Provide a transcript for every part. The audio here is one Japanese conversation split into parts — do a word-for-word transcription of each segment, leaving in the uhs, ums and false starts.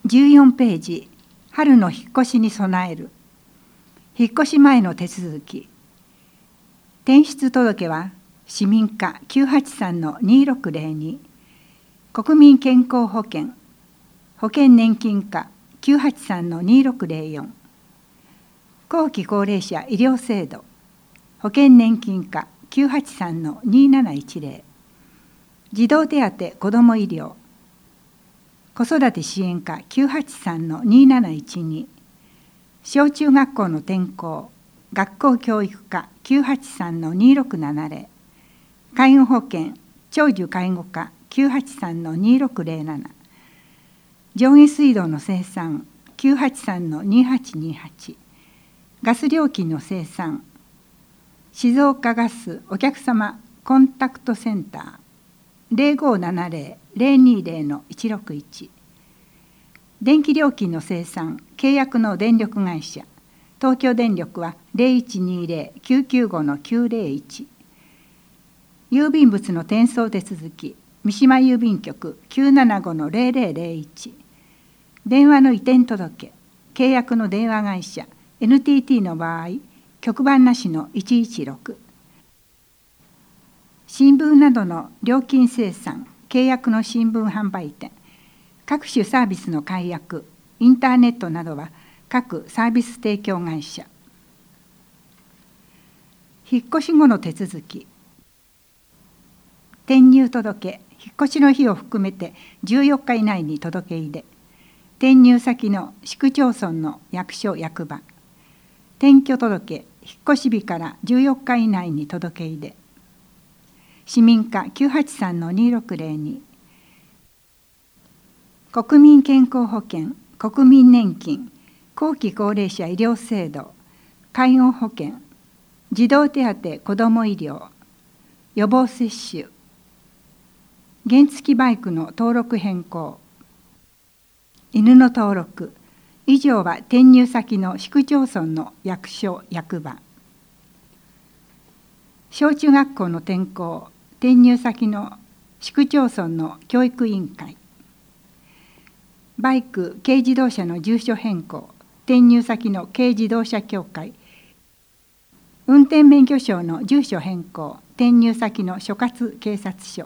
じゅうよんページ、春の引っ越しに備える。引っ越し前の手続き。転出届は市民課 きゅうはちさんのにろくぜろに、国民健康保険保険年金課 きゅうはちさんのにろくぜろよん、後期高齢者医療制度保険年金課 きゅうはちさんのになないちぜろ、児童手当子ども医療子育て支援課 きゅうはちさんのになないちに、小中学校の転校学校教育課 きゅうはちさんのにろくななぜろ、介護保険長寿介護課 きゅうはちさんのにろくぜろなな、上下水道の生産 きゅうはちさんのにはちにはち、ガス料金の生産静岡ガスお客様コンタクトセンター ぜろごななぜろ ぜろにぜろのいちろくいち、電気料金の生産契約の電力会社東京電力は ぜろいちにぜろ きゅうきゅうごのきゅうぜろいち、郵便物の転送手続き三島郵便局 きゅうななごのぜろぜろぜろいち、電話の移転届契約の電話会社 エヌティーティー の場合局番なしのいちいちろく、新聞などの料金生産契約の新聞販売店各種サービスの解約インターネットなどは各サービス提供会社。引っ越し後の手続き。転入届引っ越しの日を含めてじゅうよっか以内に届け出で、転入先の市区町村の役所役場、転居届引っ越し日からじゅうよっか以内に届け出で、市民課 きゅうはちさんのにろくぜろに、国民健康保険国民年金後期高齢者医療制度介護保険児童手当子ども医療予防接種原付バイクの登録変更犬の登録以上は転入先の市区町村の役所役場。小中学校の転校転入先の市区町村の教育委員会、バイク軽自動車の住所変更転入先の軽自動車協会、運転免許証の住所変更転入先の所轄警察署、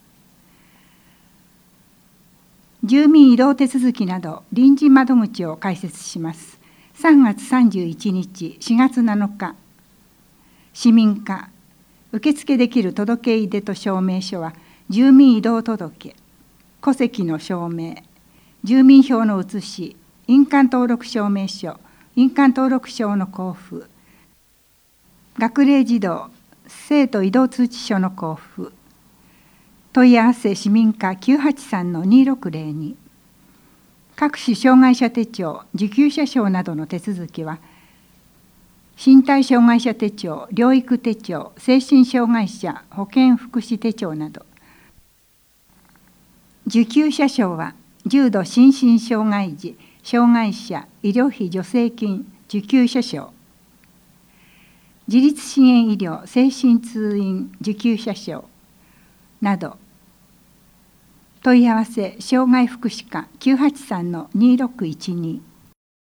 住民移動手続きなど臨時窓口を開設します。さんがつさんじゅういちにちしがつなのか、市民課受付できる届け出と証明書は住民移動届、戸籍の証明、住民票の写し、印鑑登録証明書、印鑑登録証の交付、学齢児童生徒移動通知書の交付、問い合わせ市民課 きゅうはちさんのにろくぜろに、各種障害者手帳、受給者証などの手続きは身体障害者手帳、療育手帳、精神障害者保健福祉手帳など、受給者証は重度心身障害児障害者医療費助成金受給者証、自立支援医療精神通院受給者証など、問い合わせ障害福祉課 きゅうはちさんのにろくいちに、